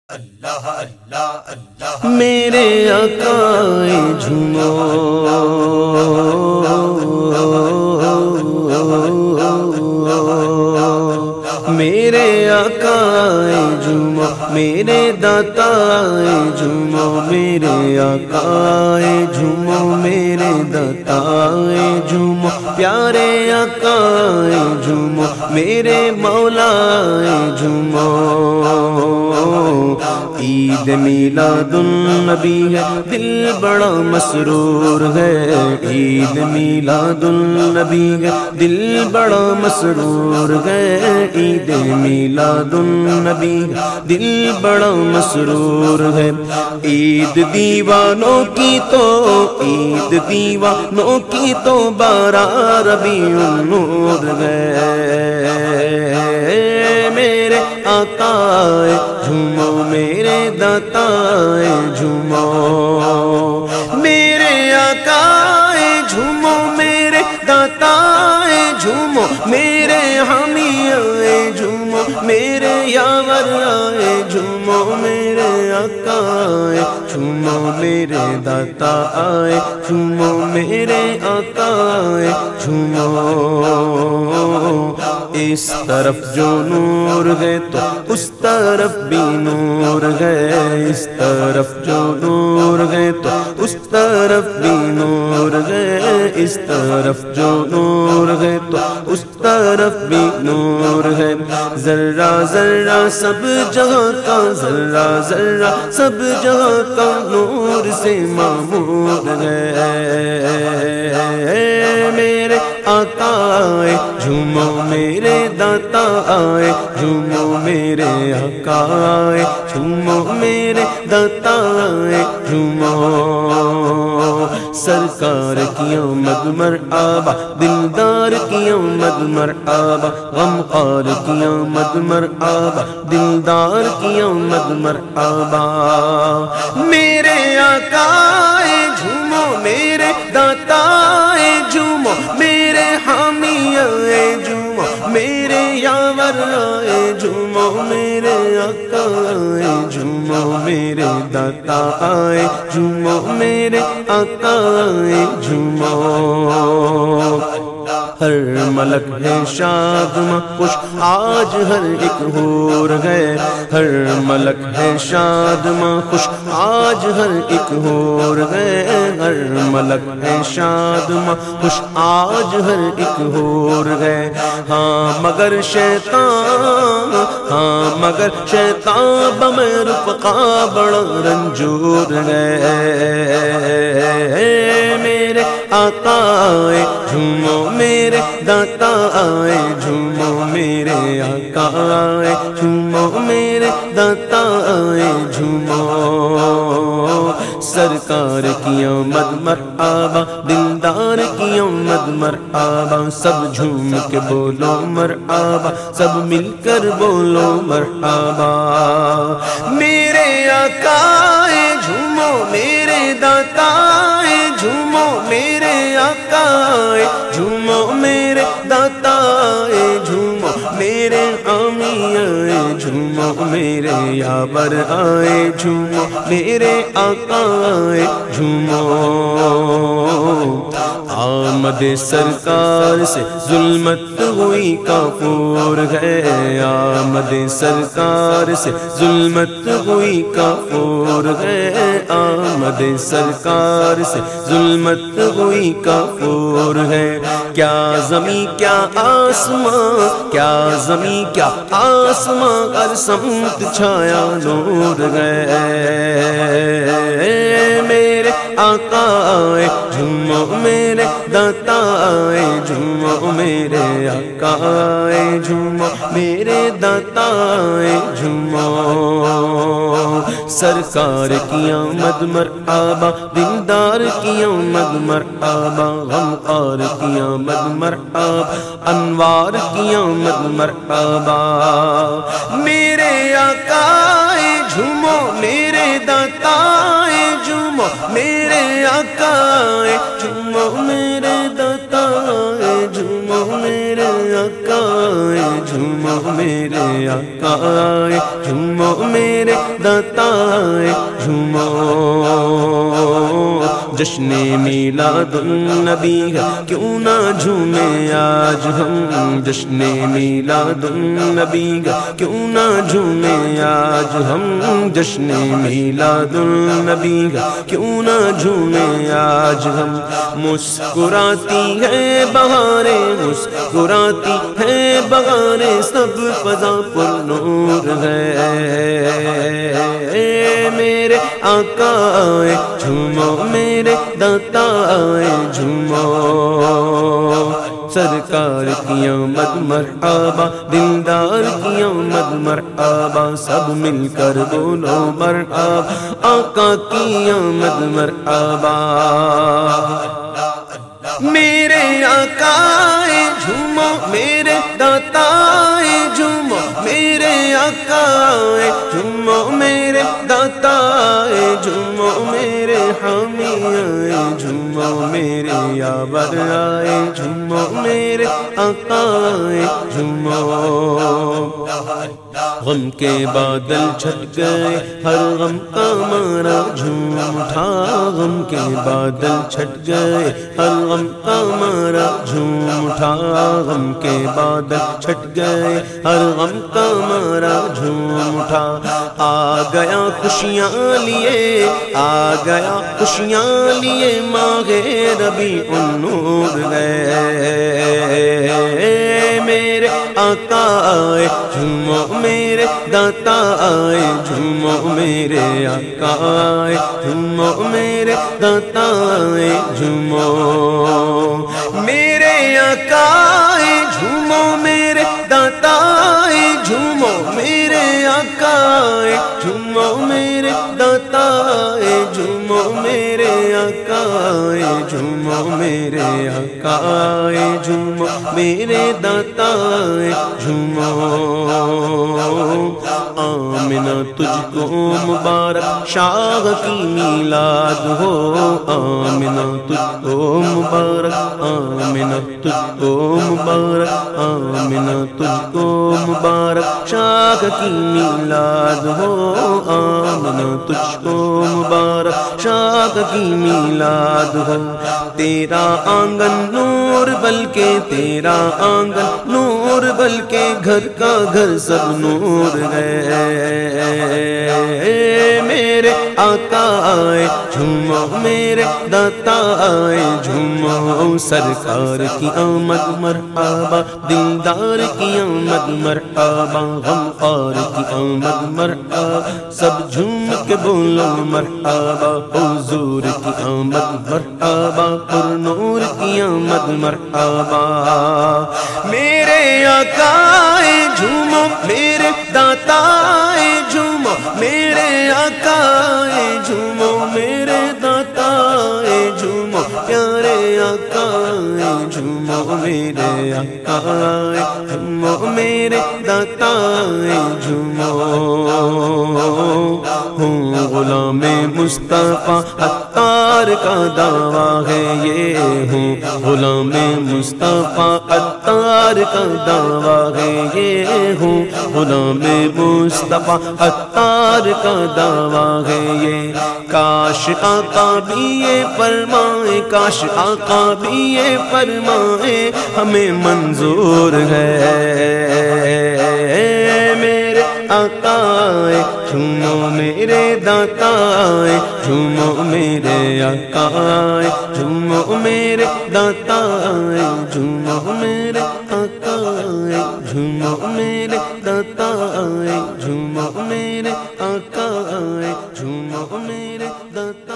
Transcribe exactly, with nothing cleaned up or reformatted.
اللہ اللہ اللہ میرے آقائے جھومو میرے آقائے جھومو میرے داتائے جھومو میرے آقائے جھومو میرے داتائے جھومو پیارے آقائے جھومو میرے مولائے جھومو عید میلاد النبی ہے دل بڑا مسرور ہے عید میلاد النبی ہے دل بڑا مسرور ہے عید میلاد النبی دل بڑا مسرور ہے عید دیوانوں کی تو عید دیوانوں کی تو بارہ ربیع النور ہے میرے آقائے جھومو میرے داتائے جھومو میرے آقائے جھومو میرے داتائے جھومو میرے حامی آئے جھومو میرے یاور آئے جھومو میرے آقائے جھومو میرے داتا آئے جھومو میرے آقائے جھومو اس طرف جو نور ہے تو اس طرف بھی نور ہے اس طرف جو نور ہے تو اس طرف بھی نور ہے اس طرف جو نور ہے تو اس طرف بھی نور ہے ذرہ ذرہ سب جہاں کا ذرہ ذرہ سب جہاں کا نور سے معمور ہے میرے آقائے جھومو میرے داتا آئے جھومو میرے آقائے جھومو میرے داتا آئے جھومو سرکار کی آمد مرحبا دلدار کی آمد مرحبا غمخوار کی آمد مرحبا دلدار کی آمد مرحبا میرے آقائے جھومو میرے داتا آئے جھومو میرے حامی آئے جھومو میرے یاور آئے جھومو میرے آقا آئے جھومو میرے داتا آئے جھومو میرے آقا آئے جھومو ہر ملک ہے شاد خوش آج ہر ایک حور ہے ہر ملک ہے شاد خوش آج ہر ایک حور ہے ہر ملک ہے شاد خوش آج ہر ایک حور ہے ہاں مگر شیطان ہاں مگر شیطان بمیں رفقا بڑا رنجور ہے میرے آقا آئے جھومو میرے داتا آئے جھومو میرے آقا آئے جھومو میرے داتا آئے جھومو سرکار کی آمد مرحبا دلدار کی آمد مرحبا سب جھوم کے بولو مرحبا سب مل کر بولو مرحبا میرے آقا آئے جھومو میرے داتا آئے جھومو میرے آقا آئے جھومو میرے داتا آئے جھومو میرے حامی آئے جھومو میرے یاور آئے جھومو میرے آقا آئے جھومو آمد سرکار سے ظلمت ہوئی کافور ہے آمد سرکار سے ظلمت ہوئی کافور ہے آمد سرکار سے ظلمت ہوئی کافور ہے کیا زمین کیا آسمان کیا زمین کیا آسمان ہر سمت چھایا نور ہے میرے آقا آئے جھومو میرے داتا آئے جھومو میرے آقا آئے جھومو میرے داتا آئے جھومو سرکار کی آمد مرحبا دلدار کی آمد مرحبا غمخوار کی آمد مرحبا انوار کی آمد مرحبا میرے آقا آئے جھومو میرے داتا آئے جھومو میرے آقا آئے جھومو میرے داتا آئے جھومو میرے آقا آئے جھومو جھومو میرے آقا آئے جھومو میرے داتا آئے جھومو جشن میلاد النبی ہے کیوں نہ جھومے آج ہم جشن میلاد النبی ہے کیوں نہ جھومے آج ہم جشن میلاد النبی ہے کیوں نہ جھومے آج ہم مسکراتی ہے بہاریں مسکراتی ہے بہاریں سب فضا پر نور ہے میرے آقا آئے جھومو میرے داتا آئے جھومو سرکار کی آمد مرحبا دلدار کی آمد مرحبا سب مل کر بولو مرحبا آقا کی آمد مرحبا میرے آقا آئے جھومو میرے داتا آئے جھومو میرے آقا آئے جھومو میرے داتا آئے جھومو میرے حامی آئے جھومو میرے یاور آئے جھومو میرے آقا آئے جھومو غم کے بادل چھٹ گئے ہر غم کا مارا جھوم اٹھا غم کے بادل چھٹ گئے ہر غم کا مارا جھوم اٹھا غم کے بادل چھٹ گئے ہر غم کا مارا جھوم اٹھا آ گیا خوشیاں لیے آ گیا خوشیاں لیے ماہ ربیع النور گئے میرے آقا آئے جھومو میرے داتا آئے جھومو میرے آقا آئے جھومو میرے داتا آئے جھومو میرے آقا آئے جھومو میرے داتا آئے جھومو میرے آقا آئے جھومو میرے داتا آئے جھومو میرے آقا آئے جھومو میرے آقا آئے جھومو میرے داتا آئے جھومو آمنہ تجھ کو مبارک شاہ کی میلاد ہو آمنہ تجھ کو مبارک آمنہ تجھ کو مبارک آمنہ تجھ کو مبارک شاہ کی میلاد ہو آمنہ تجھ کو مبارک شاہ کی میلاد ہو تیرا آنگن نور بلکہ تیرا آنگن نور بلکہ گھر کا گھر سب نور ہے میرے آقا آئے جھومو میرے داتا آئے جھومو سرکار کی آمد مرحبا دلدار کی آمد مرحبا غمخوار کی آمد مرحبا سب جھوم کے بولو مرحبا حضور کی آمد مرحبا پر نور کی آمد مرحبا میرے آقا آئے جھومو میرے داتا آئے جھومو میرے آقا آئے جھومو میرے داتا آئے جھومو پیارے آقا آئے جھومو میرے آقا آئے جھومو میرے داتا آئے جھومو ہوں غلام مصطفیٰ عطار کا دعویٰ ہے یہ ہوں غلام مصطفیٰ عطار کا دعویٰ ہے یہ ہوں غلام مصطفیٰ عطار کا دعویٰ ہے یہ کاش آقا بھی یہ فرمائے کاش آقا بھی یہ فرمائے ہمیں منظور ہے میرے آقا آئے جھومو میرے داتا آئے جھومو میرے آقا آئے جھومو میرے داتا آئے جھومو میرے آقا آئے جھومو میرے داتا آئے جھومو میرے آقا آئے جھومو میرے داتا